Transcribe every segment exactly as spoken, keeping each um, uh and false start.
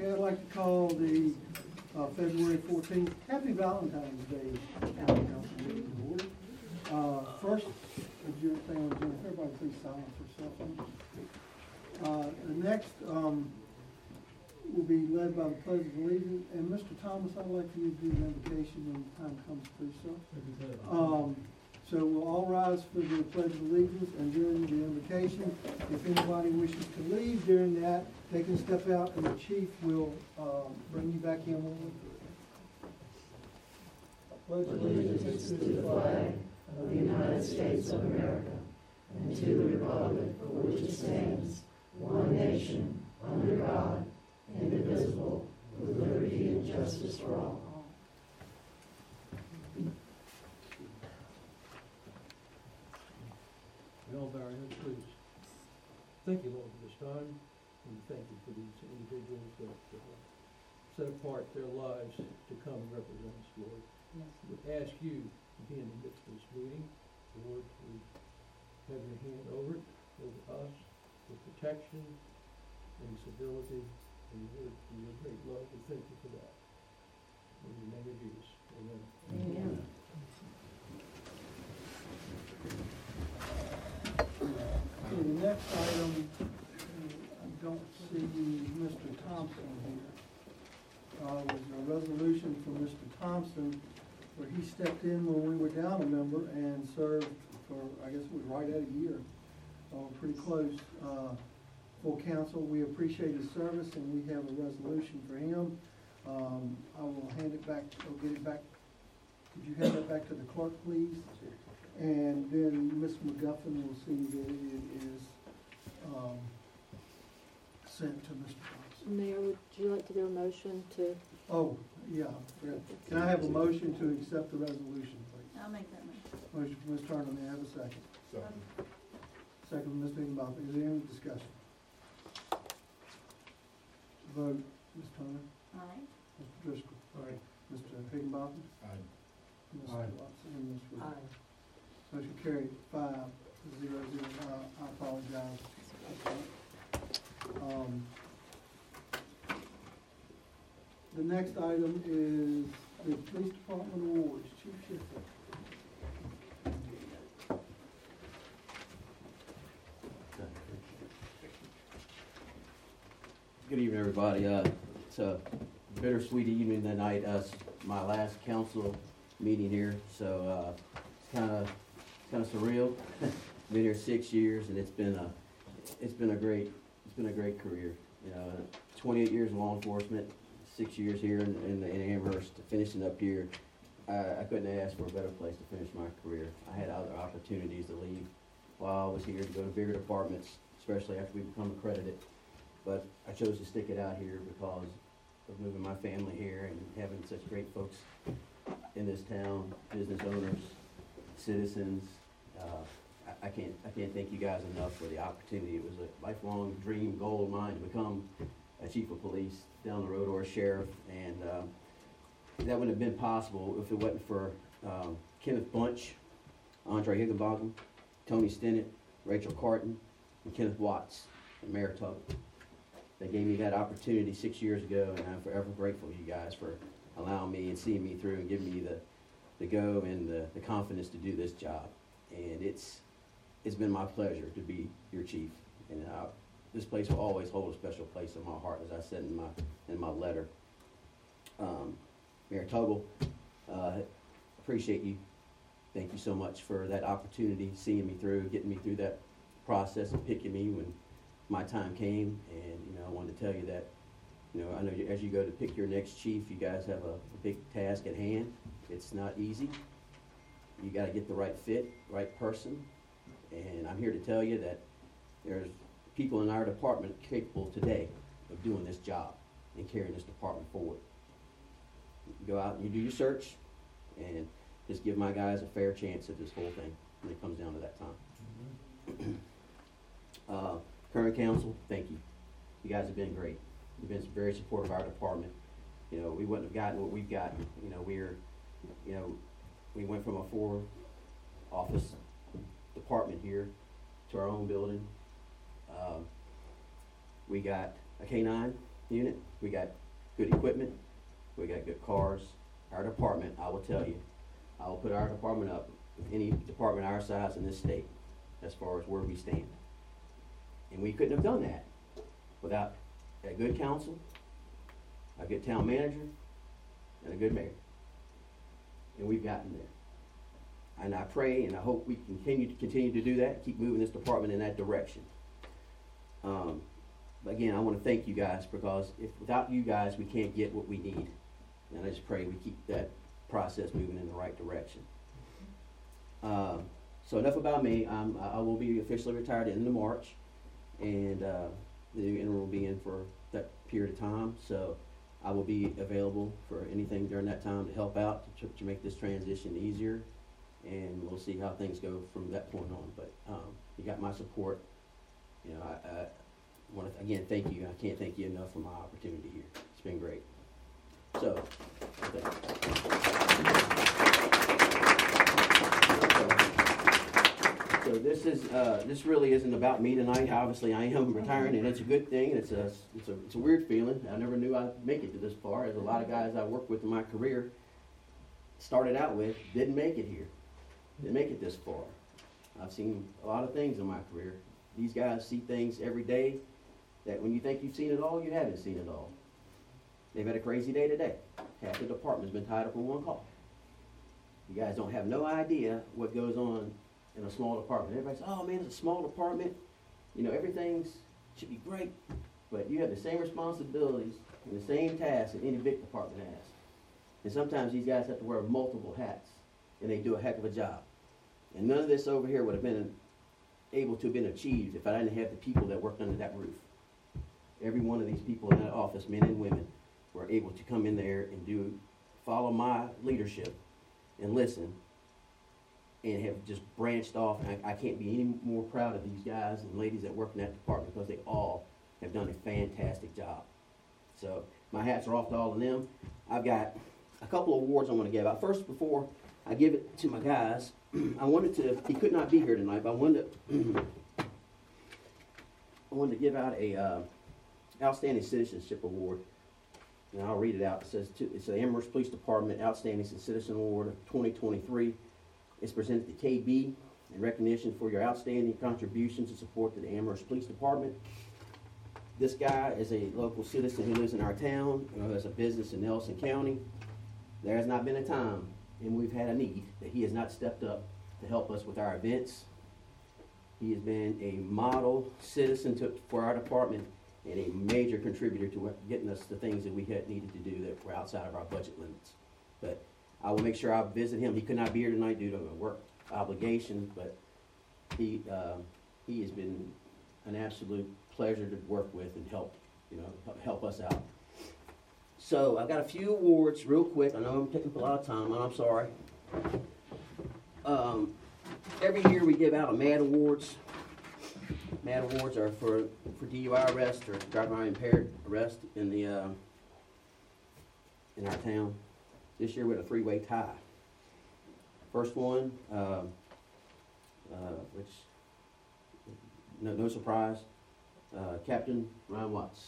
Okay, I'd like to call the uh, February fourteenth Happy Valentine's Day County Council meeting to order. Uh, first, would you say on Jennifer, everybody please silence yourself. Uh, the next um, will be led by the Pledge of Allegiance. And Mister Thomas, I'd like for you to do the invocation when the time comes, please, sir. Um, so we'll all rise for the Pledge of Allegiance, and during the invocation, if anybody wishes to leave during that, they can step out and the chief will um, bring you back in. Pledge allegiance to the flag of the United States of America and to the republic for which it stands, one nation, under God, indivisible, with liberty and justice for all. We all bow our heads, please. Thank you, Lord, for this time, and thank you for these individuals that uh, set apart their lives to come and represent us, Lord. Yes. We ask you to be in the midst of this meeting, Lord. We have your hand over it, over us, for protection and stability, and Lord, for your great love. We thank you for that. In the name of Jesus, amen. Amen. Okay, the next item, I don't see Mister Thompson here. Uh, was a resolution from Mister Thompson where he stepped in when we were down a member and served for, I guess it was right at a year, uh, pretty close, uh, full council. We appreciate his service and we have a resolution for him. Um, I will hand it back, I'll get it back. Could you hand that back to the clerk, please? And then Miz McGuffin will see that it is um, sent to Mister Thompson. Mayor, would you like to do a motion to? Oh, yeah. Can I have a motion to accept the resolution, please? I'll make that motion. Motion from Miz Turner, may I have a second? Second. Second from Miz Higginbotham. Is there any discussion? Vote, Miz Turner, Aye. Mister Driscoll, Aye. Mister Higginbotham, Aye. Mister Aye. Watson, and Miz Wood. Aye. Motion carried five zero zero. Uh, I apologize. Um, the next item is the police department awards. Chief Shifley. Good evening, everybody. Uh, it's a bittersweet evening tonight. Uh, it's my last council meeting here, so uh, it's kind of kind of surreal. Been here six years, and it's been a it's been a great it's been a great career. You know, twenty-eight years in law enforcement, six years here in, in, in Amherst, finishing up here. I, I couldn't ask for a better place to finish my career. I had other opportunities to leave while I was here to go to bigger departments, especially after we become accredited. But I chose to stick it out here because of moving my family here and having such great folks in this town, business owners, citizens. Uh, I, I can't I can't thank you guys enough for the opportunity. It was a lifelong dream, goal of mine to become a chief of police down the road or a sheriff, and um, that wouldn't have been possible if it wasn't for um, Kenneth Bunch, Andre Higginbotham, Tony Stinnett, Rachel Carton, and Kenneth Watts, and Mayor Tuggle. They gave me that opportunity six years ago, and I'm forever grateful to you guys for allowing me and seeing me through and giving me the, the go and the, the confidence to do this job. And it's it's been my pleasure to be your chief. And I, this place will always hold a special place in my heart, as I said in my in my letter. Um, Mayor Tuggle, uh, appreciate you. Thank you so much for that opportunity, seeing me through, getting me through that process and picking me when my time came. And you know, I wanted to tell you that, you know, I know you, as you go to pick your next chief, you guys have a, a big task at hand. It's not easy. You got to get the right fit, right person. And I'm here to tell you that there's people in our department capable today of doing this job and carrying this department forward. You go out and you do your search and just give my guys a fair chance at this whole thing when it comes down to that time. uh, current council, thank you. You guys have been great. You've been very supportive of our department. You know, we wouldn't have gotten what we've gotten. You know, we're, you know, we went from a four office department here to our own building. Um, we got a K nine unit. We got good equipment. We got good cars. Our department, I will tell you, I will put our department up with any department our size in this state as far as where we stand. And we couldn't have done that without a good council, a good town manager, and a good mayor. And we've gotten there. And I pray and I hope we continue to continue to do that, keep moving this department in that direction. Um, but again, I want to thank you guys, because if without you guys, we can't get what we need. And I just pray we keep that process moving in the right direction. Um, so enough about me. Um, I I will be officially retired at the end of March, and uh, the new interim will be in for that period of time. So I will be available for anything during that time to help out to, to make this transition easier, and we'll see how things go from that point on. But um, you got my support. You know, I, I want to again thank you. I can't thank you enough for my opportunity here. It's been great. So, so this is uh, this really isn't about me tonight. Obviously, I am retiring, and it's a good thing. It's a it's a it's a weird feeling. I never knew I'd make it to this far. There's a lot of guys I worked with in my career, started out with, didn't make it here, didn't make it this far. I've seen a lot of things in my career. These guys see things every day that when you think you've seen it all, you haven't seen it all. They've had a crazy day today. Half the department's been tied up in one call. You guys don't have no idea what goes on in a small department. Everybody says, oh man, it's a small department. You know, everything's should be great. But you have the same responsibilities and the same tasks that any big department has. And sometimes these guys have to wear multiple hats, and they do a heck of a job. And none of this over here would have been able to have been achieved if I didn't have the people that worked under that roof. Every one of these people in that office, men and women, were able to come in there and do, follow my leadership and listen, and have just branched off. And I, I can't be any more proud of these guys and ladies that work in that department, because they all have done a fantastic job. So my hats are off to all of them. I've got a couple of awards I want to give out. First, before I give it to my guys, I wanted to, he could not be here tonight, but I wanted to, I wanted to give out a uh, Outstanding Citizenship Award. And I'll read it out. It says, to, it's the Amherst Police Department Outstanding Citizen Award of twenty twenty-three. It's presented to K B in recognition for your outstanding contributions and support to the Amherst Police Department. This guy is a local citizen who lives in our town, who has a business in Nelson County. There has not been a time, and we've had a need, that he has not stepped up to help us with our events. He has been a model citizen to, for our department, and a major contributor to getting us the things that we had needed to do that were outside of our budget limits. But I will make sure I visit him. He could not be here tonight due to a work obligation, but he uh, he has been an absolute pleasure to work with and help, you know, help us out. So I've got a few awards real quick. I know I'm taking up a lot of time, and I'm sorry. Um, every year we give out a MAD Awards. MAD Awards are for, for D U I arrest or driving while impaired arrest in the uh, in our town. This year we had a three-way tie. First one, uh, uh, which no, no surprise, uh, Captain Ryan Watts.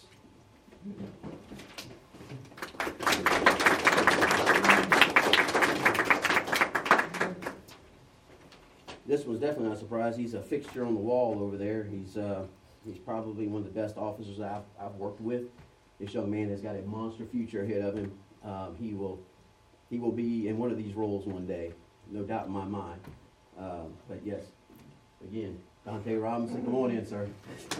This was definitely not a surprise. He's a fixture on the wall over there. He's uh, he's probably one of the best officers I've, I've worked with. This young man has got a monster future ahead of him. Um, he will he will be in one of these roles one day, no doubt in my mind. Um, but yes, again, Dante Robinson, come on in, sir.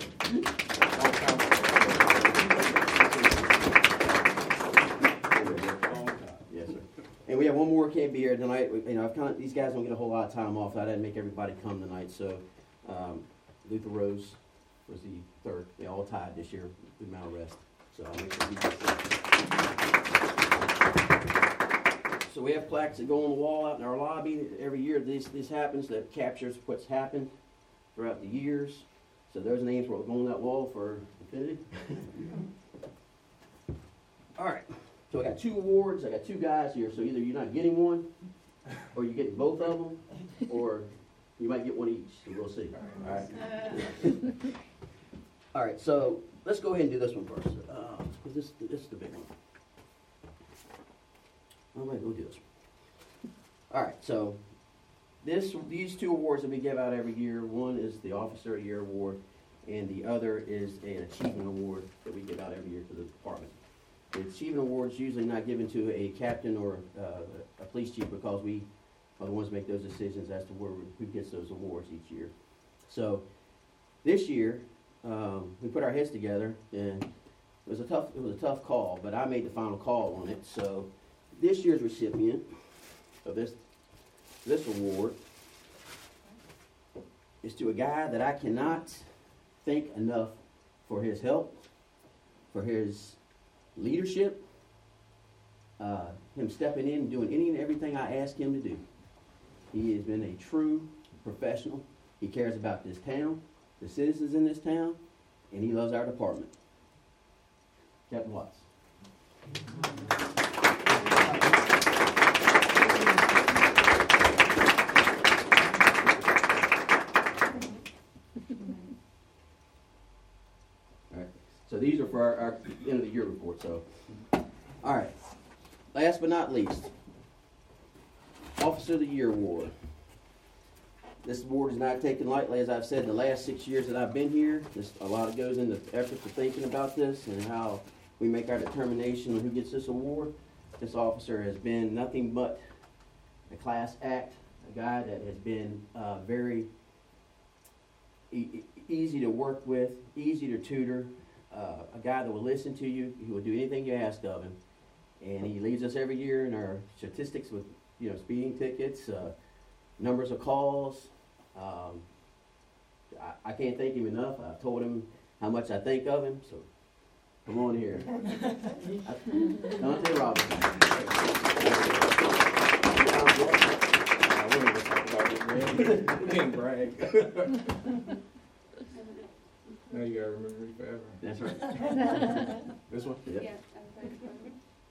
Yes, sir. And we have one more can't be here tonight. We, you know, I've kind of, these guys don't get a whole lot of time off, so I didn't make everybody come tonight. So um, Luther Rose was the third. They all tied this year with Mount Rest. So I'll make sure he gets that. So we have plaques that go on the wall out in our lobby. Every year this this happens, that captures what's happened throughout the years. So those names will go on that wall for infinity. All right. So I got two awards. I got two guys here. So either you're not getting one, or you're getting both of them, or you might get one each. So we'll see. All right. All right. So let's go ahead and do this one first. Uh, Is this, this is the big one. Oh wait, we'll do this one. All right, so this, these two awards that we give out every year, one is the Officer of the Year Award, and the other is an Achievement Award that we give out every year to the department. The Achievement Award is usually not given to a captain or uh, a police chief because we are the ones that make those decisions as to where, who gets those awards each year. So this year, um, we put our heads together, and it was a tough, it was a tough call, but I made the final call on it. So this year's recipient of this this award is to a guy that I cannot thank enough for his help, for his leadership, uh, him stepping in and doing any and everything I ask him to do. He has been a true professional. He cares about this town, the citizens in this town, and he loves our department. Captain Watts. All right. So these are for our, our end of the year report. So, all right. Last but not least, Officer of the Year Award. This award is not taken lightly, as I've said, in the last six years that I've been here. Just a lot goes into effort to thinking about this and how we make our determination on who gets this award. This officer has been nothing but a class act, a guy that has been uh, very e- easy to work with, easy to tutor, uh, a guy that will listen to you, he will do anything you ask of him. And he leads us every year in our statistics with, you know, speeding tickets, uh, numbers of calls. Um, I, I can't thank him enough. I told him how much I think of him, so come on here. Dante Robinson. You can't brag. Now you gotta remember me forever. That's right. This one? Yep. Yeah, I'm sorry.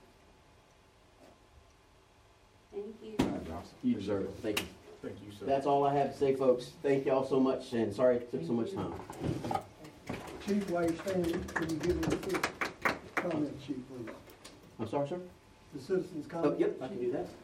Thank you. All right, Ross. You deserve it. Thank you. Thank you, sir. That's all I have to say, folks. Thank y'all so much, and sorry it took so much time. Chief, while you're standing, can you give me the quick comment sheet, please? I'm sorry, sir? The citizens' Oh, comment. yep, I can do that.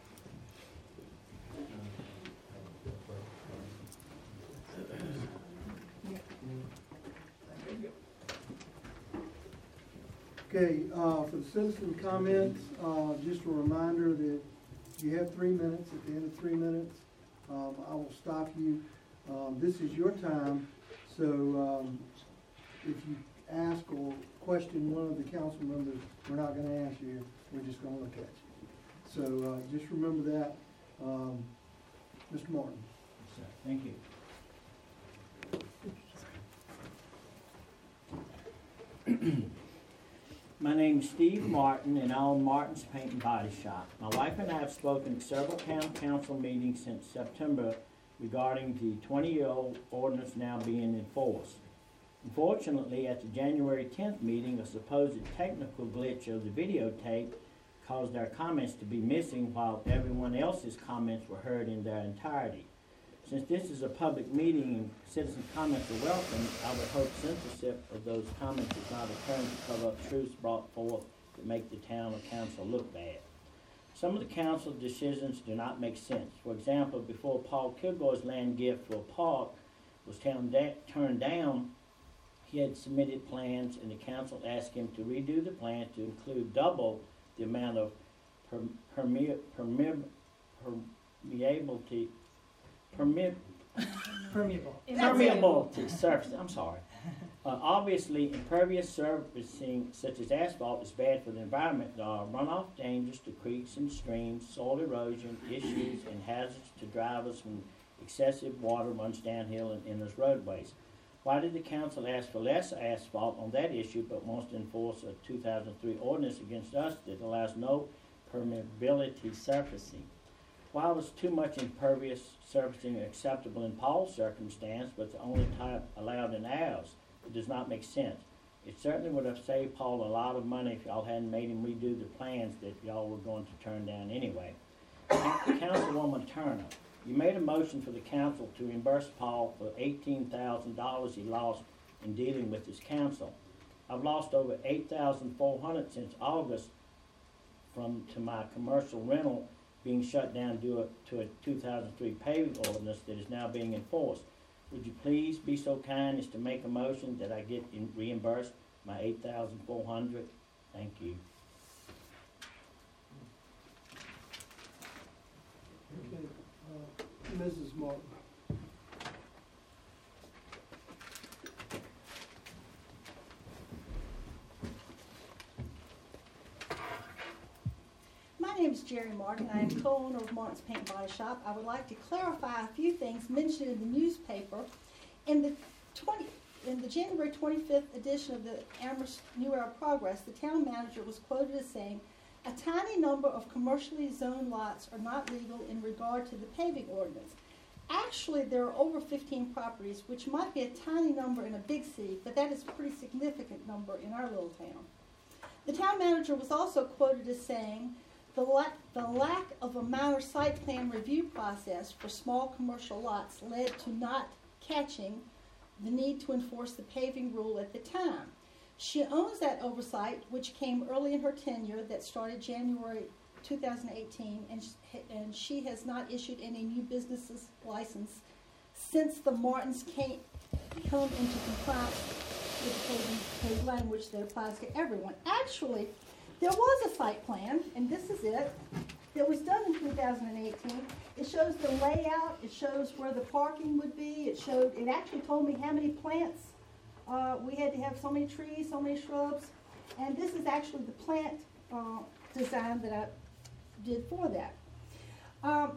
Okay, uh, for the citizen comments, uh, just a reminder that you have three minutes. At the end of three minutes, um, I will stop you. Um, this is your time, so, um, if you ask or question one of the council members, we're not gonna answer you, we're just gonna look at you. So, uh, just remember that. Um, Mister Martin. Thank you. My name is Steve Martin, and I own Martin's Paint and Body Shop. My wife and I have spoken at several town council meetings since September regarding the twenty-year-old ordinance now being enforced. Unfortunately, at the January tenth meeting, a supposed technical glitch of the videotape caused our comments to be missing while everyone else's comments were heard in their entirety. Since this is a public meeting and citizen comments are welcome, I would hope censorship of those comments is not a term to cover up truths brought forth that make the town or council look bad. Some of the council decisions do not make sense. For example, before Paul Kilgore's land gift for a park was turned da- turned down, he had submitted plans and the council asked him to redo the plan to include double the amount of per- perme- perme- permeability Permit, Permeable. permeable to surface. I'm sorry. Uh, obviously, impervious surfacing such as asphalt is bad for the environment. There are runoff dangers to creeks and streams, soil erosion issues, and hazards to drivers when excessive water runs downhill and enters roadways. Why did the council ask for less asphalt on that issue but wants to enforce a two thousand three ordinance against us that allows no permeability surfacing? Why was too much impervious surfacing acceptable in Paul's circumstance, but the only type allowed in ours? It does not make sense. It certainly would have saved Paul a lot of money if y'all hadn't made him redo the plans that y'all were going to turn down anyway. Councilwoman Turner, you made a motion for the council to reimburse Paul for eighteen thousand dollars he lost in dealing with his council. I've lost over eight thousand four hundred since August from, to my commercial rental being shut down due to a two thousand three paving ordinance that is now being enforced. Would you please be so kind as to make a motion that I get in- reimbursed my eight thousand four hundred? Thank you. Okay, uh, Missus Martin. My name is Jerry Martin. I am co-owner of Martin's Paint and Body Shop. I would like to clarify a few things mentioned in the newspaper. In the twenty, in the January twenty-fifth edition of the Amherst New Era Progress, the town manager was quoted as saying, "A tiny number of commercially zoned lots are not legal in regard to the paving ordinance." Actually, there are over fifteen properties, which might be a tiny number in a big city, but that is a pretty significant number in our little town. The town manager was also quoted as saying, The, la- the lack of a minor site plan review process for small commercial lots led to not catching the need to enforce the paving rule at the time. She owns that oversight, which came early in her tenure that started January two thousand eighteen, and, sh- and she has not issued any new business license since the Martins came come into compliance with the paving code language that applies to everyone. Actually, there was a site plan, and this is it, that was done in two thousand eighteen. It shows the layout, it shows where the parking would be, it showed, it actually told me how many plants, uh, we had to have so many trees, so many shrubs, and this is actually the plant, uh, design that I did for that. Um,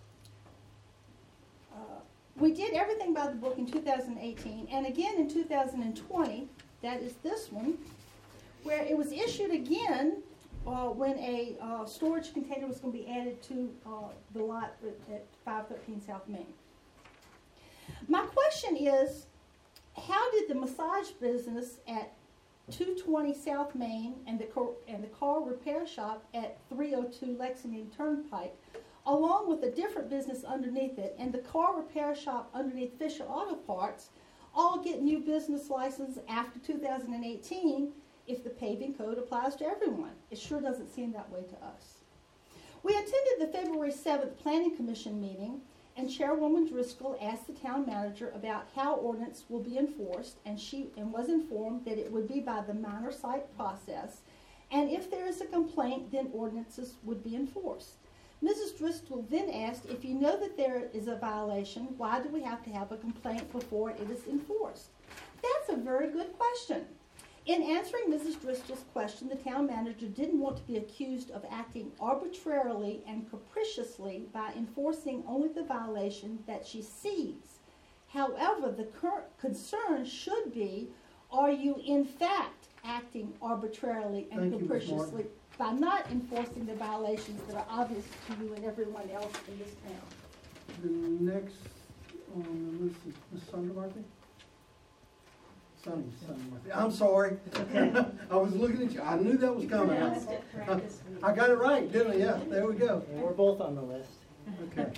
uh, we did everything by the book in two thousand eighteen, and again in two thousand twenty, that is this one, where it was issued again uh, when a uh, storage container was going to be added to uh, the lot at, at five thirteen South Main. My question is, how did the massage business at two twenty South Main and the car, and the car repair shop at three oh two Lexington Turnpike, along with a different business underneath it, and the car repair shop underneath Fisher Auto Parts, all get new business license after two thousand eighteen? If the paving code applies to everyone? It sure doesn't seem that way to us. We attended the February seventh Planning Commission meeting, and Chairwoman Driscoll asked the town manager about how ordinance will be enforced, and she and was informed that it would be by the minor site process, and if there is a complaint, then ordinances would be enforced. Missus Driscoll then asked, if you know that there is a violation, why do we have to have a complaint before it is enforced? That's a very good question. In answering Missus Driscoll's question, the town manager didn't want to be accused of acting arbitrarily and capriciously by enforcing only the violation that she sees. However, the cur- concern should be, are you in fact acting arbitrarily and Thank you, Miz capriciously by not enforcing the violations that are obvious to you and everyone else in this town? The next on the list is Miz Sandra Murphy. Sunny, Sunny Murphy. I'm sorry. I was looking at you. I knew that was coming. I, I got it right, didn't I? Yeah, there we go. And we're both on the list. Okay.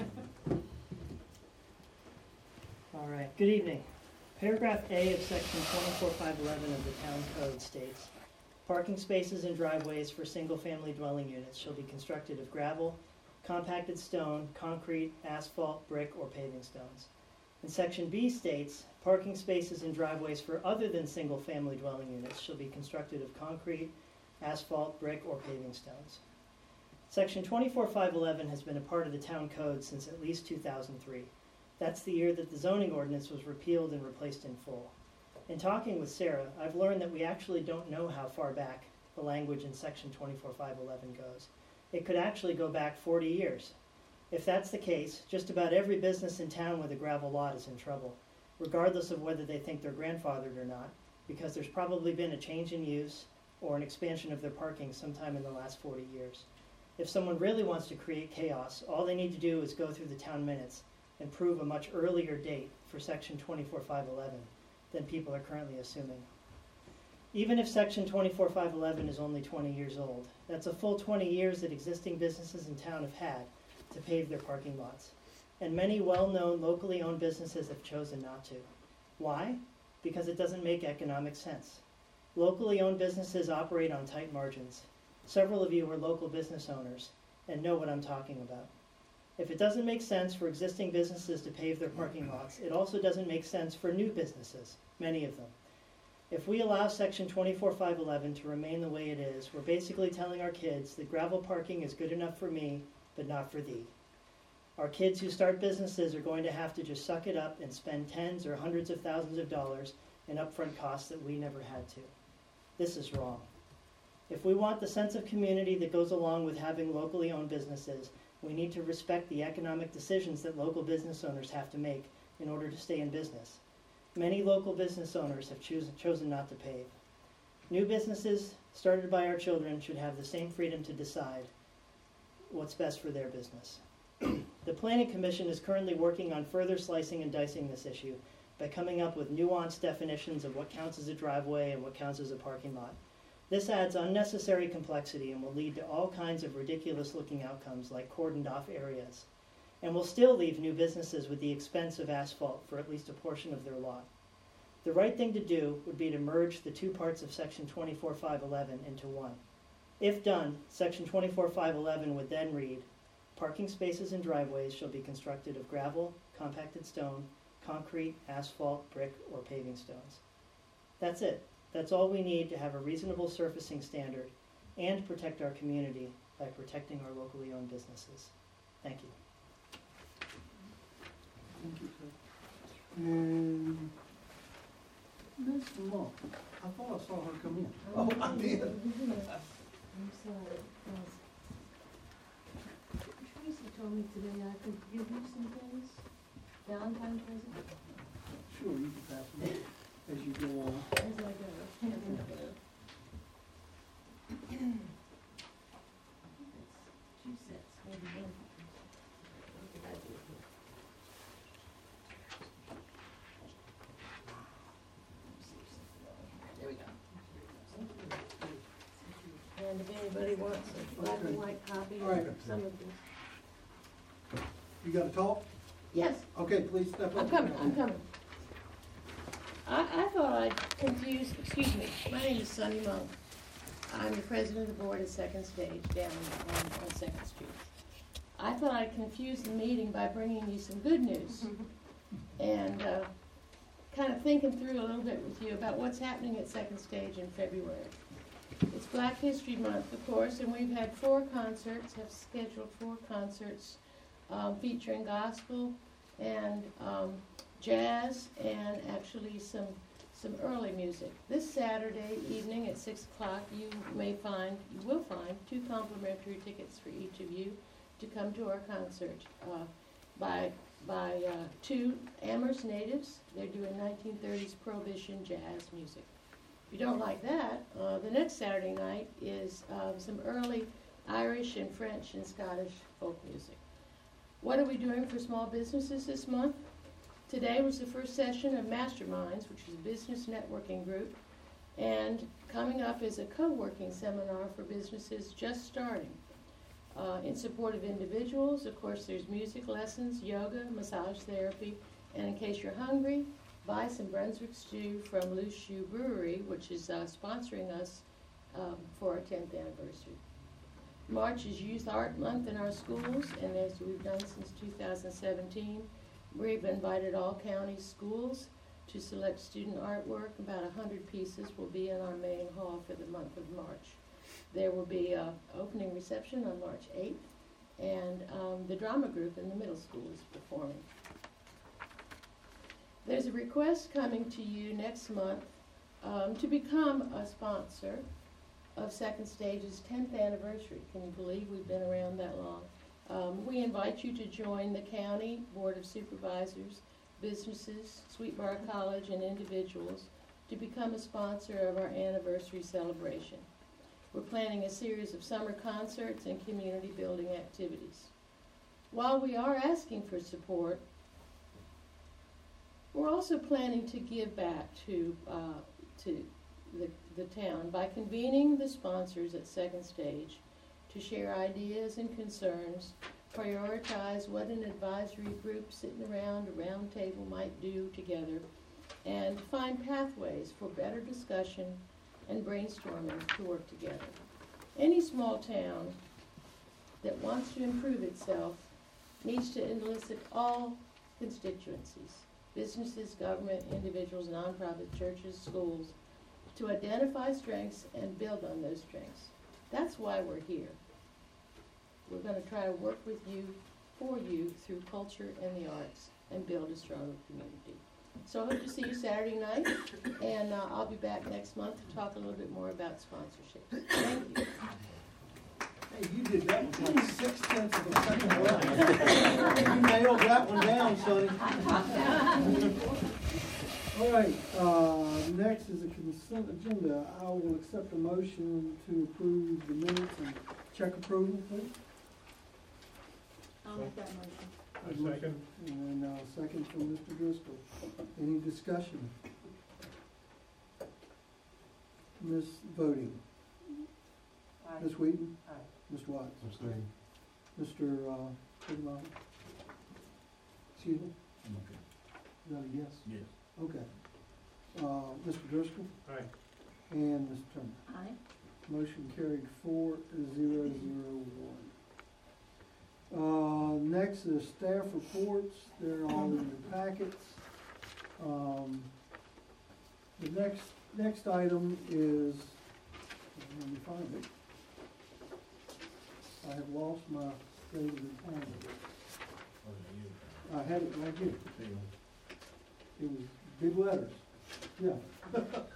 All right, good evening. Paragraph A of section twenty-four five eleven of the town code states, parking spaces and driveways for single-family dwelling units shall be constructed of gravel, compacted stone, concrete, asphalt, brick, or paving stones. And section B states, parking spaces and driveways for other than single-family dwelling units shall be constructed of concrete, asphalt, brick, or paving stones. Section twenty-four five eleven has been a part of the town code since at least two thousand three. That's the year that the zoning ordinance was repealed and replaced in full. In talking with Sarah, I've learned that we actually don't know how far back the language in section twenty-four five eleven goes. It could actually go back forty years. If that's the case, just about every business in town with a gravel lot is in trouble, regardless of whether they think they're grandfathered or not, because there's probably been a change in use or an expansion of their parking sometime in the last forty years. If someone really wants to create chaos, all they need to do is go through the town minutes and prove a much earlier date for section twenty-four five eleven than people are currently assuming. Even if section twenty-four five eleven is only twenty years old, that's a full twenty years that existing businesses in town have had to pave their parking lots. And many well-known locally owned businesses have chosen not to. Why? Because it doesn't make economic sense. Locally owned businesses operate on tight margins. Several of you are local business owners and know what I'm talking about. If it doesn't make sense for existing businesses to pave their parking lots, it also doesn't make sense for new businesses, many of them. If we allow section twenty-four five eleven to remain the way it is, we're basically telling our kids that gravel parking is good enough for me, but not for thee. Our kids who start businesses are going to have to just suck it up and spend tens or hundreds of thousands of dollars in upfront costs that we never had to. This is wrong. If we want the sense of community that goes along with having locally owned businesses, we need to respect the economic decisions that local business owners have to make in order to stay in business. Many local business owners have choos- chosen not to pave. New businesses started by our children should have the same freedom to decide what's best for their business. The Planning Commission is currently working on further slicing and dicing this issue by coming up with nuanced definitions of what counts as a driveway and what counts as a parking lot. This adds unnecessary complexity and will lead to all kinds of ridiculous-looking outcomes like cordoned off areas, and will still leave new businesses with the expense of asphalt for at least a portion of their lot. The right thing to do would be to merge the two parts of section twenty-four five eleven into one. If done, section twenty-four five eleven would then read, parking spaces and driveways shall be constructed of gravel, compacted stone, concrete, asphalt, brick, or paving stones. That's it. That's all we need to have a reasonable surfacing standard and protect our community by protecting our locally owned businesses. Thank you. Thank you, sir. And Miss Monk, I thought I saw her come in. Oh, I did. I'm sorry. Tracy told me today I could give you some things. Valentine's present? Sure, you can pass them as you go on. As I go. As I go. Two sets, maybe one. What did I do here? There we go. And if anybody wants a black and white copy All right. of some of this. You gotta talk? Yes, Okay, please step up. I'm coming, I'm coming. I, I thought I'd confuse, excuse me, my name is Sunny Monk. I'm the president of the board at Second Stage down on, on Second Street. I thought I'd confuse the meeting by bringing you some good news. And uh, kind of thinking through a little bit with you about what's happening at Second Stage in February. It's Black History Month, of course, and we've had four concerts, have scheduled four concerts um, featuring gospel and um, jazz and actually some some early music. This Saturday evening at six o'clock, you may find, you will find two complimentary tickets for each of you to come to our concert uh, by by uh, two Amherst natives. They're doing nineteen thirties Prohibition jazz music. If you don't like that, uh, the next Saturday night is uh, some early Irish and French and Scottish folk music. What are we doing for small businesses this month? Today was the first session of Masterminds, which is a business networking group, and coming up is a co-working seminar for businesses just starting. Uh, in support of individuals, of course, there's music lessons, yoga, massage therapy, and in case you're hungry, buy some Brunswick stew from Loose Shoe Brewery, which is uh, sponsoring us um, for our tenth anniversary. March is Youth Art Month in our schools, and as we've done since two thousand seventeen, we've invited all county schools to select student artwork. About one hundred pieces will be in our main hall for the month of March. There will be an opening reception on March eighth, and um, the drama group in the middle school is performing. There's a request coming to you next month um, to become a sponsor of Second Stage's tenth anniversary. Can you believe we've been around that long? Um, we invite you to join the county board of supervisors, businesses, Sweetbriar College, and individuals to become a sponsor of our anniversary celebration. We're planning a series of summer concerts and community building activities. While we are asking for support, we're also planning to give back to uh, to the, the town by convening the sponsors at Second Stage to share ideas and concerns, prioritize what an advisory group sitting around a round table might do together, and find pathways for better discussion and brainstorming to work together. Any small town that wants to improve itself needs to elicit all constituencies, businesses, government, individuals, nonprofits, churches, schools, to identify strengths and build on those strengths. That's why we're here. We're going to try to work with you, for you, through culture and the arts, and build a stronger community. So I hope to see you Saturday night, and uh, I'll be back next month to talk a little bit more about sponsorship. Thank you. Hey, you did that with like six tenths of a second away. You nailed that one down, Sonny. All right, uh, next is a consent agenda. I will accept a motion to approve the minutes and check approval, please. I'll make that motion. I second. And uh, second from Mister Driscoll. Any discussion? Miss Voting? Miss Wheaton? Aye. Mister Watts? Abstain. Mister Uh, Higginbotham? Excuse me? Is that a yes? Yes. Okay. Uh, Mister Driscoll? Aye. And Mister Turner? Aye. Motion carried four zero zero one. Uh, next is staff reports. They're all in your packets. Um, the next, next item is, let me find it. I have lost my favorite pen. I had it right here. It was big letters. Yeah.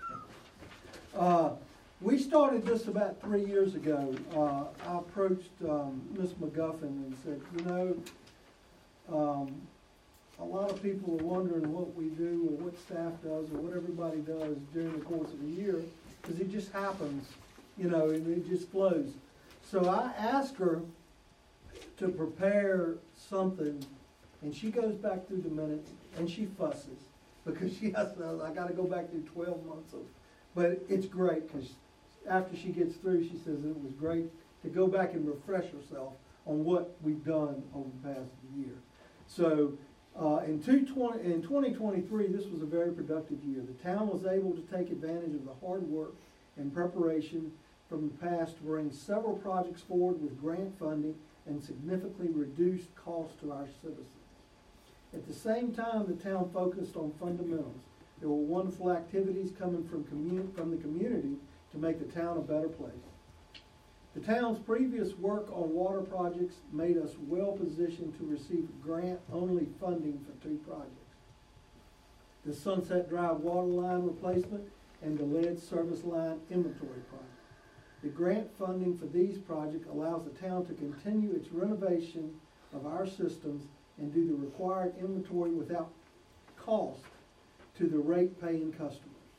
uh, we started this about three years ago. Uh, I approached um, Miss McGuffin and said, you know, um, a lot of people are wondering what we do or what staff does or what everybody does during the course of the year, because it just happens, you know, and it just flows. So I asked her to prepare something, and she goes back through the minutes and she fusses because she has to, I got to go back through twelve months of, but it's great because after she gets through, she says it was great to go back and refresh herself on what we've done over the past year. So uh, in, two twenty, in twenty twenty-three, this was a very productive year. The town was able to take advantage of the hard work and preparation from the past to bring several projects forward with grant funding and significantly reduced costs to our citizens. At the same time, the town focused on fundamentals. There were wonderful activities coming from, commun- from the community to make the town a better place. The town's previous work on water projects made us well positioned to receive grant-only funding for two projects: the Sunset Drive water line replacement and the lead service line inventory project. The grant funding for these projects allows the town to continue its renovation of our systems and do the required inventory without cost to the rate-paying customers.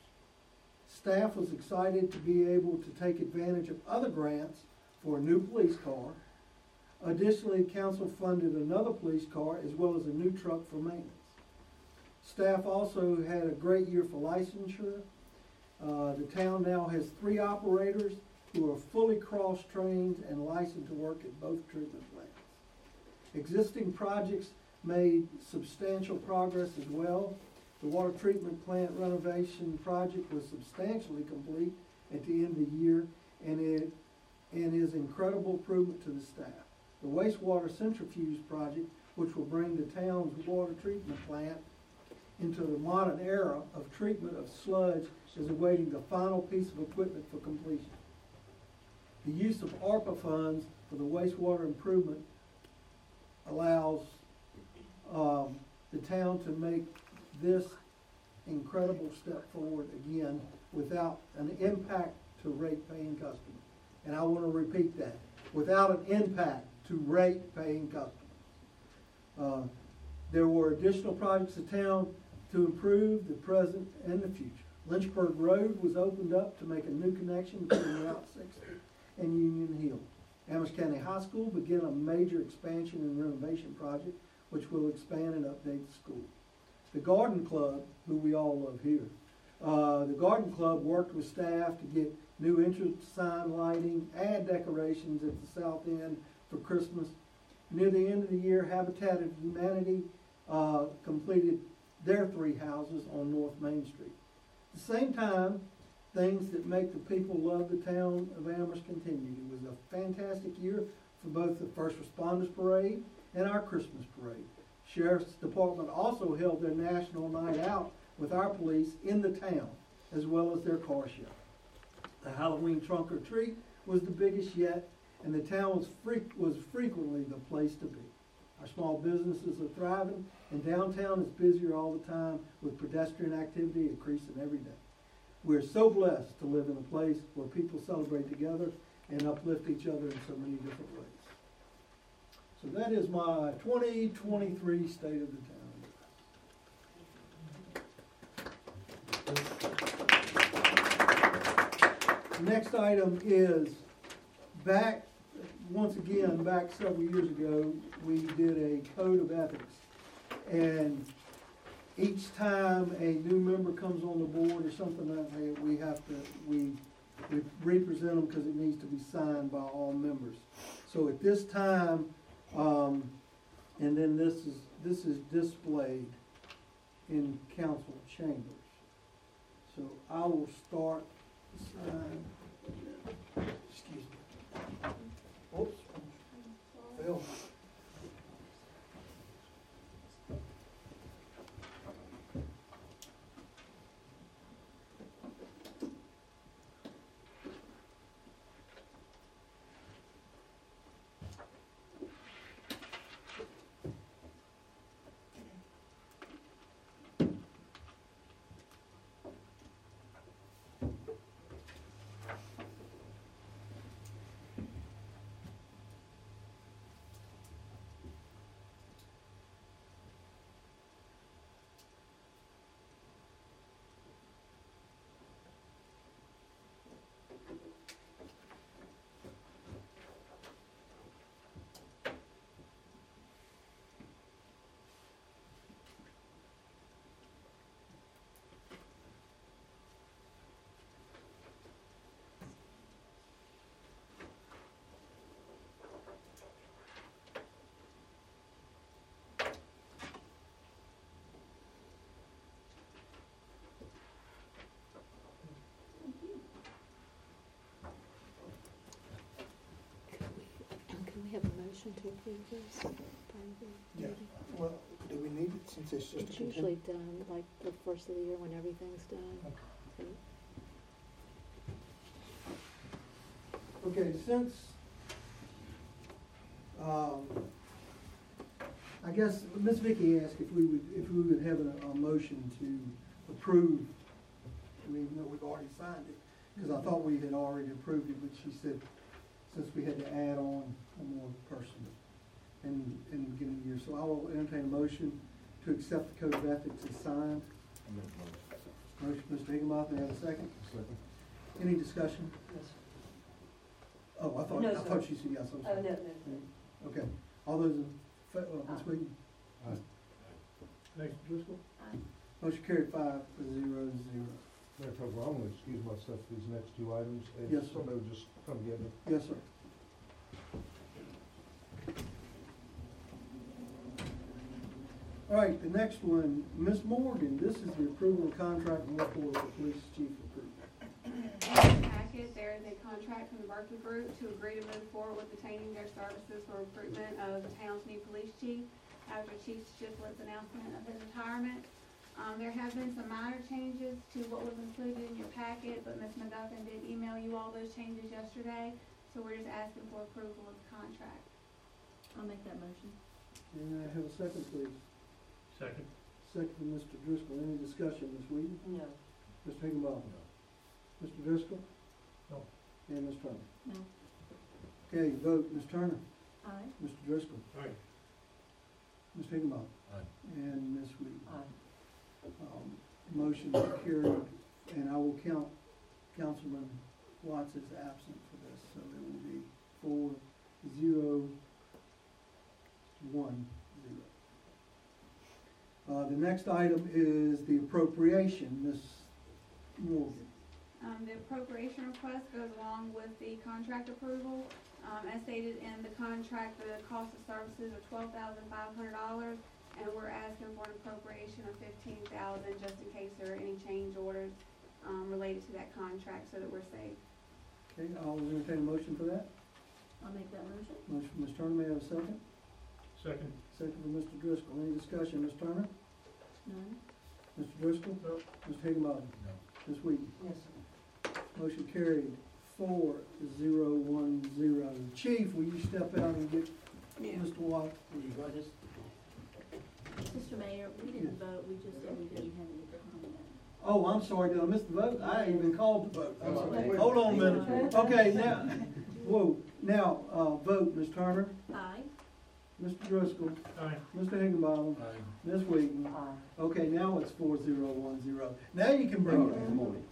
Staff was excited to be able to take advantage of other grants for a new police car. Additionally, council funded another police car as well as a new truck for maintenance. Staff also had a great year for licensure. Uh, the town now has three operators who are fully cross-trained and licensed to work at both treatment plants. Existing projects made substantial progress as well. The water treatment plant renovation project was substantially complete at the end of the year, and it and is incredible improvement to the staff. The wastewater centrifuge project, which will bring the town's water treatment plant into the modern era of treatment of sludge, is awaiting the final piece of equipment for completion. The use of ARPA funds for the wastewater improvement allows um, the town to make this incredible step forward again without an impact to rate-paying customers. And I want to repeat that, without an impact to rate-paying customers. Uh, there were additional projects in town to improve the present and the future. Lynchburg Road was opened up to make a new connection between Route sixty and Union Hill. Amherst County High School began a major expansion and renovation project which will expand and update the school. The Garden Club, who we all love here, uh, the Garden Club worked with staff to get new entrance sign lighting, add decorations at the south end for Christmas. Near the end of the year, Habitat of Humanity uh, completed their three houses on North Main Street. At the same time, things that make the people love the town of Amherst continued. It was a fantastic year for both the First Responders Parade and our Christmas Parade. Sheriff's Department also held their national night out with our police in the town, as well as their car show. The Halloween trunk or treat was the biggest yet, and the town was, fre- was frequently the place to be. Our small businesses are thriving, and downtown is busier all the time with pedestrian activity increasing every day. We're so blessed to live in a place where people celebrate together and uplift each other in so many different ways. So that is my twenty twenty-three State of the Town. Next item is back, once again, back several years ago, we did a code of ethics. And each time a new member comes on the board or something like that, we have to, we, we represent them because it needs to be signed by all members. So at this time, um, and then this is, this is displayed in council chambers. So I will start, sign, excuse me. Oops, Phil. Can we have a motion to approve this? part of the Yeah, meeting? well, do we need it since it's just a It's contingent? usually done like the first of the year when everything's done. Okay. Okay, since, um, I guess Miz Vicky asked if we would, if we would have a, a motion to approve, I mean, even though we've already signed it, because I thought we had already approved it, but she said, since we had to add on one more person in, in the beginning of the year. So I will entertain a motion to accept the code of ethics as signed. Motion, Mister Higginbotham, may I have a second? Second. Any discussion? Yes. Oh, I thought, No, I sir. thought she said yes, I'm Oh, sorry. no, no. Okay, all those in, fa- uh, Ms. Wheaton? Aye. Mister Driscoll? Aye. Motion carried five for zero, zero. Mayor Tucker, I'm gonna excuse myself for these next two items, and Yes, sir. somebody will just come get me. Yes, sir. All right, the next one, Miz Morgan, this is the approval of contract and report for police chief recruitment. In the packet, there is a contract from the Berkeley Group to agree to move forward with obtaining their services for recruitment of the town's new police chief after Chief Shiflett's announcement of his retirement. Um, there have been some minor changes to what was included in your packet, but Miz McGuffin did email you all those changes yesterday, so we're just asking for approval of the contract. I'll make that motion. And I have a second, please. Second. Second from Mister Driscoll. Any discussion, Miz Wheaton? No. Mister Higginbotham? Mister Driscoll? No. And Miz Turner? No. Okay, vote, Miz Turner? Aye. Mister Driscoll? Aye. Mister Higginbotham? Aye. And Miz Wheaton? Aye. Um, motion is carried, and I will count Councilman Watts as absent for this, so it will be four, zero, one, zero. Uh, the next item is the appropriation, Miz Morgan. Um, the appropriation request goes along with the contract approval. Um, as stated in the contract, the cost of services are twelve thousand five hundred dollars, and we're asking for an appropriation of fifteen thousand dollars just in case there are any change orders, um, related to that contract so that we're safe. Okay, I'll entertain a motion for that. I'll make that motion. Motion from Miz Turner, may I have a second? Second. Second from Mister Driscoll. Any discussion, Miz Turner? None? Mister Driscoll? No. Mister Higginbotham? No. Miz Wheaton? Yes, sir. Motion carried, four zero one zero. Chief, will you step out and get Mister Watt? Mister Mayor, we didn't vote, we just said we didn't have any comment. Oh, I'm sorry, did I miss the vote? I ain't even called the vote. I'm sorry. Okay. Hold on a minute. Okay, now, whoa, now, uh, vote, Miz Turner, Aye. Mister Driscoll, Aye. Mister Higginbotham, Aye. Miz Wheaton. Aye. Okay, now it's four zero one zero. Now you can bring it Good in. morning.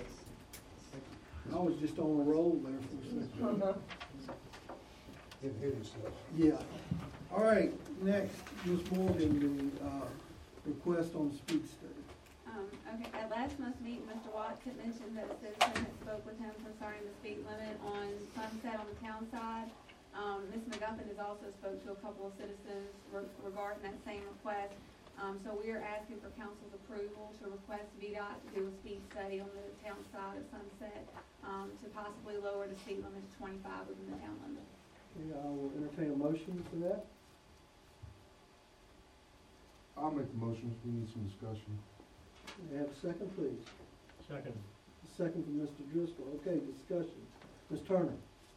I was just on a roll there for a second. It hit itself. Yeah. All right, next, Miz Morgan, the, uh, request on speed study. Um, okay, at last month's meeting, Mister Watts had mentioned that a citizen had spoke with him concerning the speed limit on Sunset on the town side. Um, Miz McGuffin has also spoke to a couple of citizens re- regarding that same request. Um, so we are asking for council's approval to request V DOT to do a speed study on the town side of Sunset, um, to possibly lower the speed limit to twenty-five within the town limit. Okay, I will entertain a motion for that. I'll make the motion, we need some discussion. May I have a second, please? Second. A second from Mister Driscoll. Okay, discussion. Miz Turner.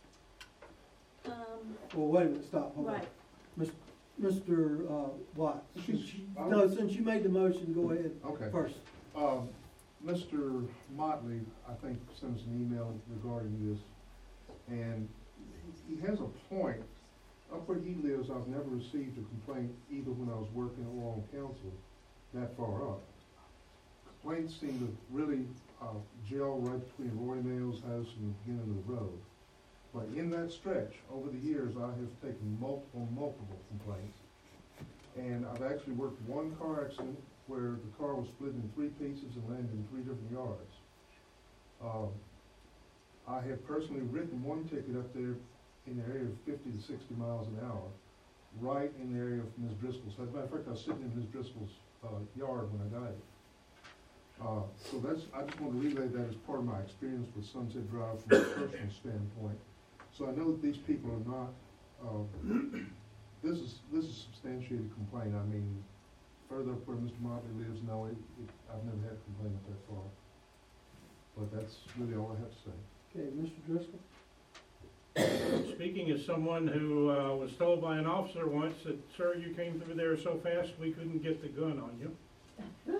Um, Well, wait a minute, stop, hold on. right. Mister Uh, Watts, since She's- you, no, since you made the motion, go ahead Okay. first. Um, Mister Motley, I think, sent us an email regarding this, and he he has a point. Up where he lives, I've never received a complaint, either when I was working or on council, that far up. Complaints seem to really, uh, gel right between Roy Nail's house and the beginning of the road. But in that stretch, over the years, I have taken multiple, multiple complaints. And I've actually worked one car accident where the car was split in three pieces and landed in three different yards. Um, I have personally written one ticket up there in the area of fifty to sixty miles an hour, right in the area of Miz Driscoll's. As a matter of fact, I was sitting in Miz Driscoll's, uh, yard when I got it. Uh, so that's, I just want to relay that as part of my experience with Sunset Drive from a personal standpoint. So I know that these people are not, uh, this is, this is a substantiated complaint. I mean, further up where Mister Motley lives, no, it, it, I've never had a complaint up that far. But that's really all I have to say. Okay, Mister Driscoll? Speaking as someone who uh, was told by an officer once that, sir, you came through there so fast we couldn't get the gun on you.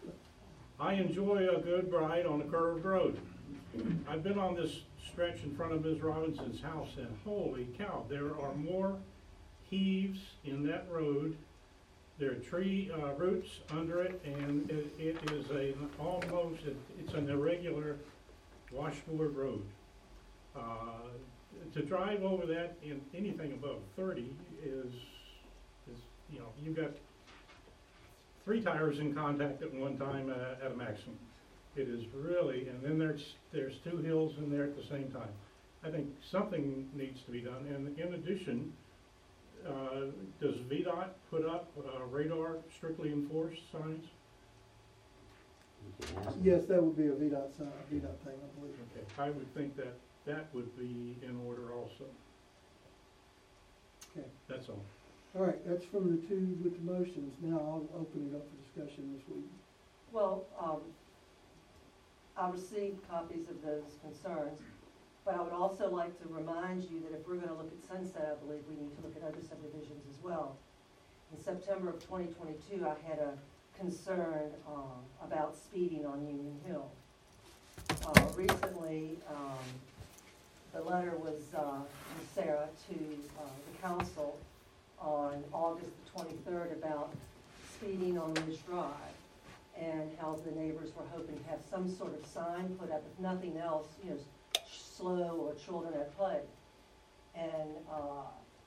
I enjoy a good ride on a curved road. I've been on this stretch in front of Miz Robinson's house, and holy cow, there are more heaves in that road. There are tree uh, roots under it, and it, it is a almost, it, it's an irregular washboard road. Uh, to drive over that in anything above thirty is, is, you know, you've got three tires in contact at one time uh, at a maximum. It is really, and then there's, there's two hills in there at the same time. I think something needs to be done, and in addition, uh, does V DOT put up uh, radar strictly enforced signs? Yes, that would be a V DOT sign, V DOT thing, I believe. Okay, I would think that that would be in order also. Okay. That's all. All right, that's from the two with the motions. Now I'll open it up for discussion this week. Well, um, I received copies of those concerns, but I would also like to remind you that if we're gonna look at Sunset, I believe we need to look at other subdivisions as well. In September of twenty twenty-two, I had a concern, um, about speeding on Union Hill. Uh, recently, um, the letter was, uh, from Sarah to, uh, the council on August the twenty-third about speeding on Ridge Drive, and how the neighbors were hoping to have some sort of sign put up, if nothing else, you know, slow or children at play. And uh,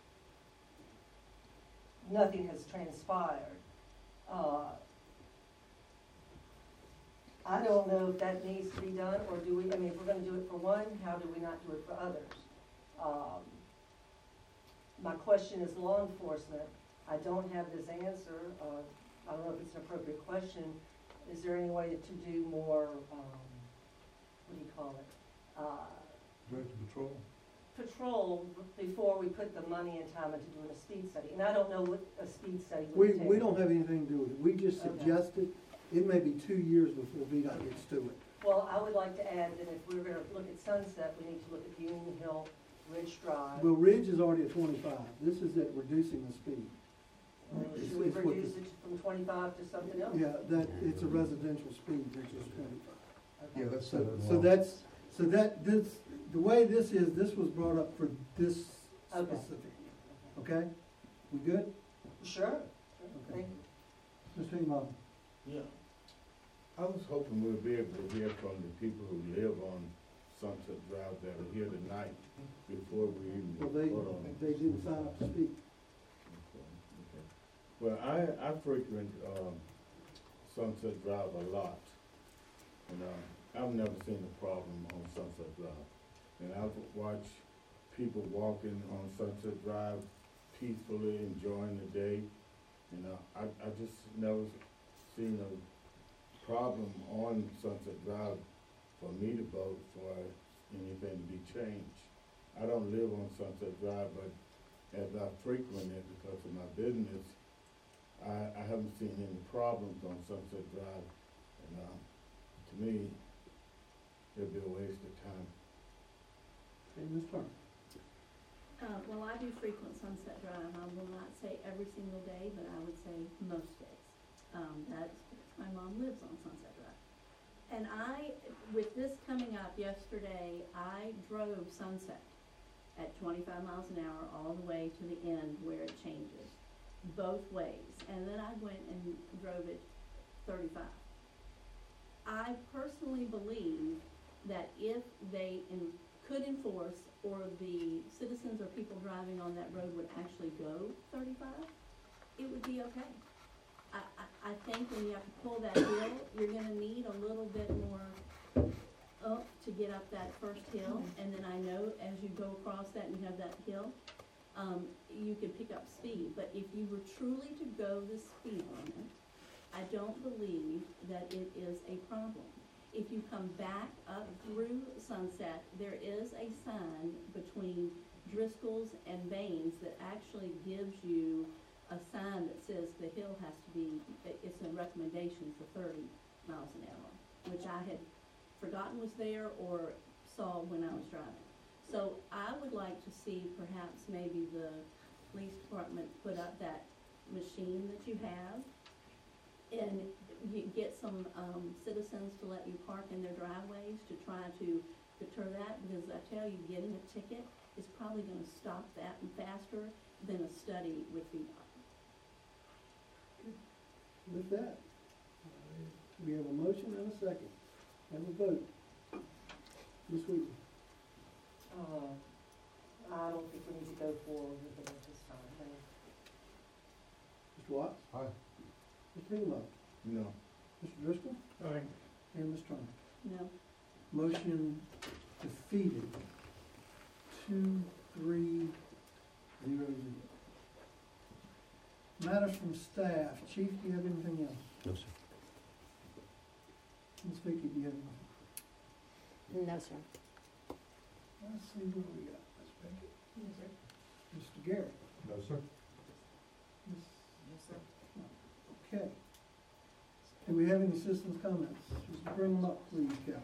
nothing has transpired. Uh, I don't know if that needs to be done, or do we, I mean, if we're gonna do it for one, how do we not do it for others? Um, My question is law enforcement. I don't have this answer. Uh, I don't know if it's an appropriate question. Is there any way to do more um, what do you call it? Uh, Director Patrol. patrol before we put the money and time into doing a speed study. And I don't know what a speed study We, would take. we don't have anything to do with it. We just Okay. suggested, it may be two years before V DOT gets to it. Well, I would like to add that if we're gonna look at Sunset, we need to look at Union Hill, Ridge Drive. Well, Ridge is already at twenty-five. This is at reducing the speed. Uh, it's- Should we it's what reduce the- it from twenty-five to something else? Yeah, that, it's a residential speed, which is twenty-five. Okay. Yeah, that's. So, so that's, so that, this, the way this is, this was brought up for this Okay. specific, okay? We good? Sure, sure, Okay. thank you. Mister Imam? Yeah. I was hoping we'd be able to hear from the people who live on Sunset Drive that are here tonight before we even Well, they, vote on it. they didn't sign up to speak. Okay, okay. Well, I, I frequent, um, Sunset Drive a lot. And, uh, I've never seen a problem on Sunset Drive. And I've watched people walking on Sunset Drive peacefully enjoying the day. You know, I, I just never seen a problem on Sunset Drive for me to vote for anything to be changed. I don't live on Sunset Drive, but as I frequent it because of my business, I, I haven't seen any problems on Sunset Drive. And, uh, to me, it'd be a waste of time. Okay, Miz Turner? Uh, well, I do frequent Sunset Drive. I will not say every single day, but I would say most days. Um, that's because my mom lives on Sunset Drive. And I, with this coming up yesterday, I drove Sunset at twenty-five miles an hour all the way to the end where it changes, both ways. And then I went and drove it thirty-five. I personally believe that if they in, could enforce, or the citizens or people driving on that road would actually go thirty-five, it would be okay. I, I, I think when you have to pull that hill, you're gonna need a little bit more up to get up that first hill, and then I know as you go across that and you have that hill, um, you could pick up speed, but if you were truly to go the speed limit, I don't believe that it is a problem. If you come back up through Sunset, there is a sign between Driscoll's and Baines that actually gives you a sign that says the hill has to be, it's a recommendation for thirty miles an hour, which I had forgotten was there or saw when I was driving. So I would like to see perhaps maybe the police department put up that machine that you have, and you get some um, citizens to let you park in their driveways to try to deter that, because I tell you, getting a ticket is probably going to stop that faster than a study with V DOT. With that, we have a motion and a second, and a vote. Miz Wheaton? Uh, I don't think we need to go forward with it at this time. no. Mister Watts? Aye. Mister Imam? No. Mister Driscoll? Aye. And Miz Turner? No? Motion defeated. Two, three, zero, zero. Matters from staff. Chief, do you have anything else? No, sir. Miz Vicky, do you have anything? No, sir. Let's see what we got. Miz Vicky. Mister Garrett? No, sir. Miz- Okay. Do we have any citizens' comments? Just bring them up, please, Cal.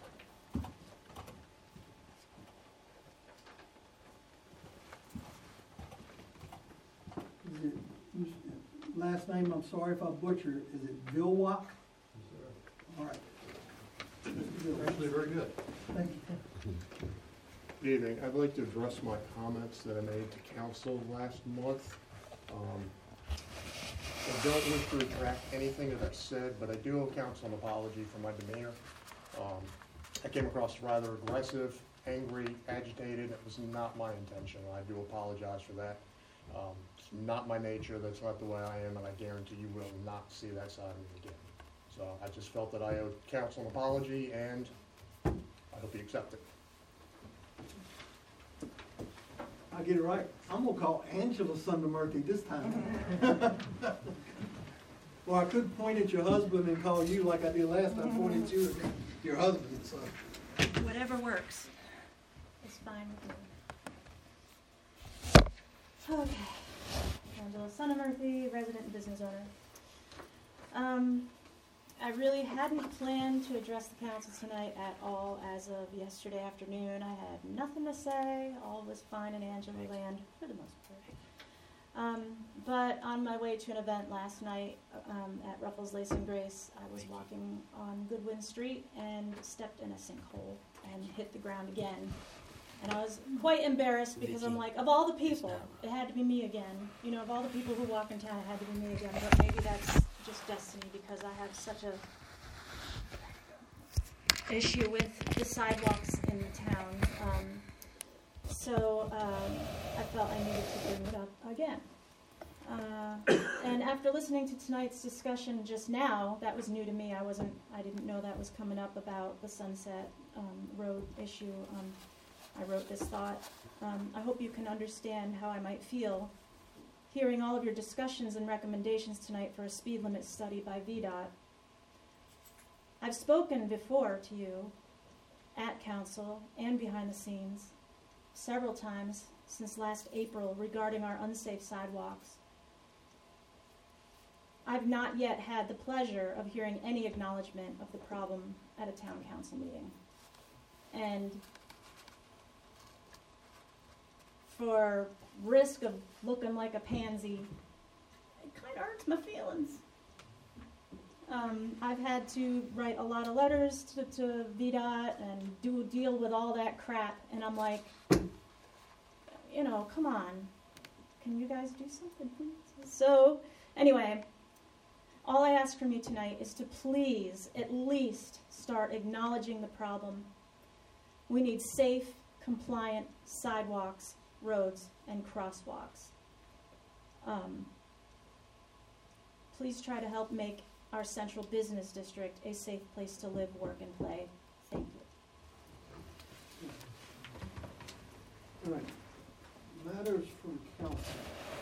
Is it, you s- last name, I'm sorry if I butcher it, is it Vilwak? All right. Mister Vilwak. Actually, very good. Thank you. Good evening. I'd like to address my comments that I made to council last month. Um, I don't wish to retract anything that I've said, but I do owe council an apology for my demeanor. Um, I came across rather aggressive, angry, agitated. It was not my intention. I do apologize for that. Um, It's not my nature. That's not the way I am, and I guarantee you will not see that side of me again. So I just felt that I owed council an apology, and I hope you accept it. I'll get it right. I'm gonna call Angela Sundamurti this time. Or I could point at your husband and call you like I did last time, point at you and your husband, so. Whatever works. It's fine with me. Okay. Angela Sonamurthy, resident and business owner. Um, I really hadn't planned to address the council tonight at all as of yesterday afternoon. I had nothing to say. All was fine in Angela land for the most part. Um, but on my way to an event last night um, at Ruffles Lace and Grace, I was walking on Goodwin Street and stepped in a sinkhole and hit the ground again. And I was quite embarrassed because I'm like, of all the people, it had to be me again. You know, of all the people who walk in town, it had to be me again. But maybe that's just destiny because I have such a issue with the sidewalks in the town. Um, so um, I felt I needed to bring it up again. Uh, and after listening to tonight's discussion just now, that was new to me. I wasn't, I didn't know that was coming up about the Sunset um, Road issue. Um, I wrote this thought. Um, I hope you can understand how I might feel hearing all of your discussions and recommendations tonight for a speed limit study by V DOT. I've spoken before to you at council and behind the scenes several times since last April regarding our unsafe sidewalks. I've not yet had the pleasure of hearing any acknowledgement of the problem at a town council meeting. And for risk of looking like a pansy, it kind of hurts my feelings. Um, I've had to write a lot of letters to, to V DOT and do deal with all that crap, and I'm like, you know, come on, can you guys do something, please? So, anyway, all I ask from you tonight is to please at least start acknowledging the problem. We need safe, compliant sidewalks, roads, and crosswalks. Um, please try to help make our central business district a safe place to live, work, and play. Thank you. All right. Matters from council.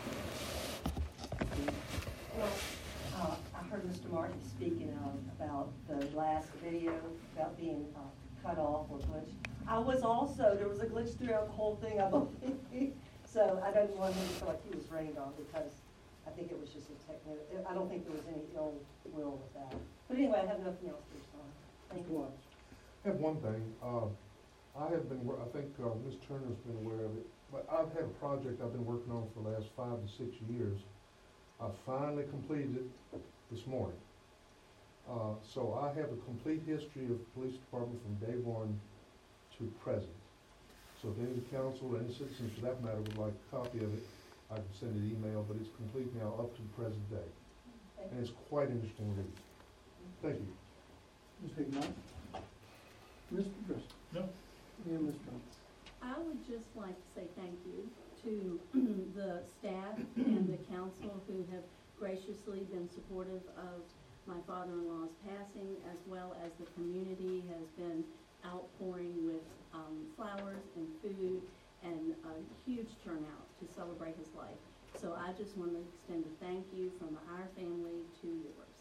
Well, uh, I heard Mister Martin speaking um, about the last video about being uh, cut off or glitched. I was also, there was a glitch throughout the whole thing, I believe. So I don't want him to feel like he was rained on because I think it was just a technical, I don't think there was any ill will with that. But anyway, I have nothing else to respond. Thank you. I have one thing. Uh, I have been, wor- I think uh, Miz Turner's been aware of it, but I've had a project I've been working on for the last five to six years. I finally completed it this morning. Uh, so I have a complete history of the police department from day one to present. So if any of the council or any citizens for that matter would like a copy of it, I can send an email, but it's complete now up to the present day. And it's quite interesting read. Thank you. Miz Hickman? Mister Bristol? No. Yeah, Miz Jones. I would just like to say thank you to the staff and the council who have graciously been supportive of my father-in-law's passing, as well as the community has been outpouring with um, flowers and food and a huge turnout to celebrate his life. So I just want to extend a thank you from our family to yours.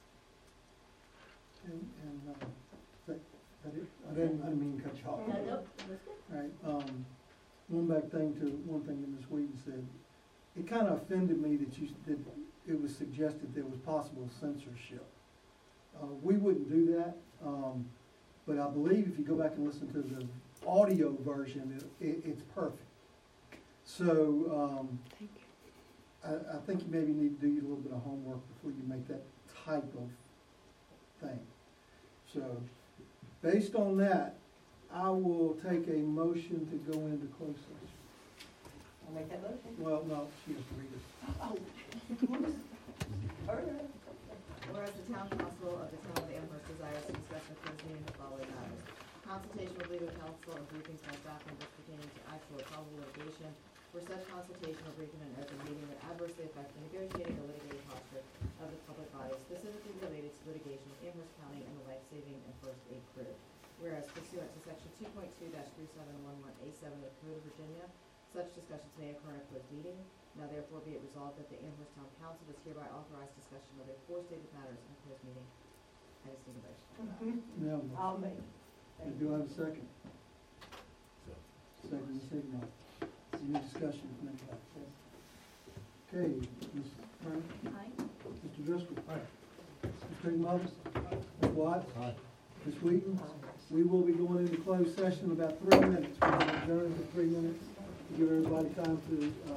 And, and, uh, that, that it, I didn't, I didn't mean to cut you off. No, nope, that's good. All right, um, one back thing to one thing that Miz Whedon said. It kind of offended me that you, that it was suggested there was possible censorship. Uh, we wouldn't do that, um, but I believe if you go back and listen to the audio version, it, it, it's perfect. So, um, Thank you. I, I think you maybe need to do a little bit of homework before you make that type of thing. So, based on that, I will take a motion to go into closed session. I'll make that motion. Well, no, she has to read it. Oh. Whereas the town council of the town of Amherst desires to discuss in closed meeting the following matters: consultation with legal counsel and briefings by staff members pertaining to actual or probable litigation, where such consultation or briefing in an open meeting would adversely affect the negotiating or litigating posture of the public body, specifically related to litigation with Amherst County and the life-saving and first aid crew. Whereas pursuant to section two point two three seven one one A seven of the Code of Virginia, such discussions may occur in a closed meeting. Now therefore be it resolved that the Amherst Town Council does hereby authorize discussion of the four stated matters in a closed meeting. I just need a motion. Now, I'll make. do I have a second? second, Miz Higgins. Any discussion from anybody? Okay, Miz Turner? Aye. Mister Driscoll? Aye. Mister Higginbotham? Miz Watts? Aye. Miz Wheaton? We will be going into closed session in about three minutes. We're going to adjourn for three minutes to give everybody time to, uh,